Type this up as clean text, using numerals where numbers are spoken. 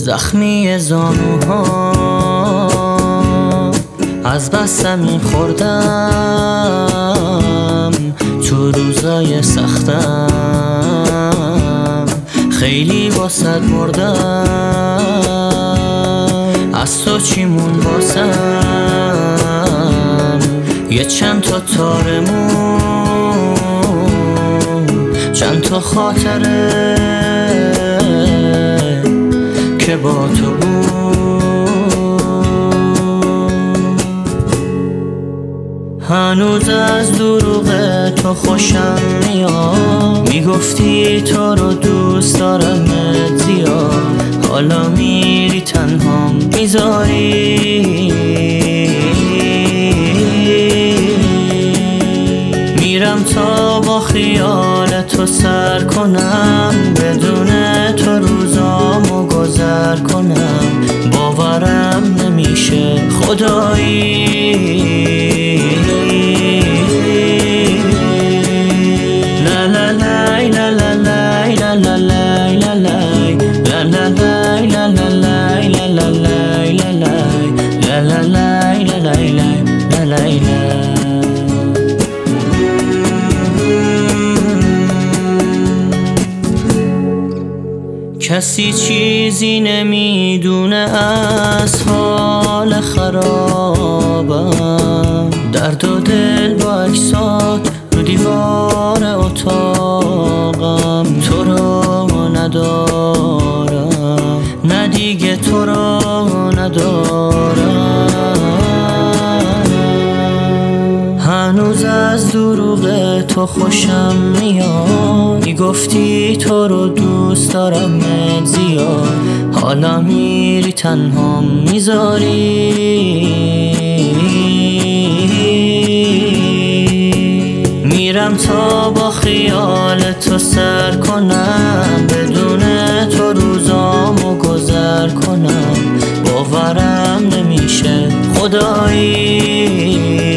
زخمی زانوها از بس زمین خوردم، تو روزای سختم خیلی واسد مردم. از تو چیمون واسم یه چند تا تارمون، چند تا خاطره که با تو بود. هنوز از دروغ تو خوشم میاد، میگفتی تو رو دوست دارم زیاد، حالا میری تنها میذاری. میرم تا با خیال تو سر کنم، بدون تو روزامو گذر کنم. باورم نمیشه خدایی، لا لا لای لا لا لای لا لا لای لا لای لا لا لای لا لا لای لا لا لای لا لای لا لا لای لا لای لا لای لا. کسی چیزی نمیدونه از حال خرابم، درد و دل با عکسات رو دیوار اتاقم. تو رو ندارم، نه دیگه تو رو ندارم. هنوز از دروغ تو خوشم میاد، میگفتی تو رو دوست دارم زیاد، حالا میری تنها میذاری. میرم تا با خیال تو سر کنم، بدون تو روزامو گذر کنم. باورم نمیشه خدایی،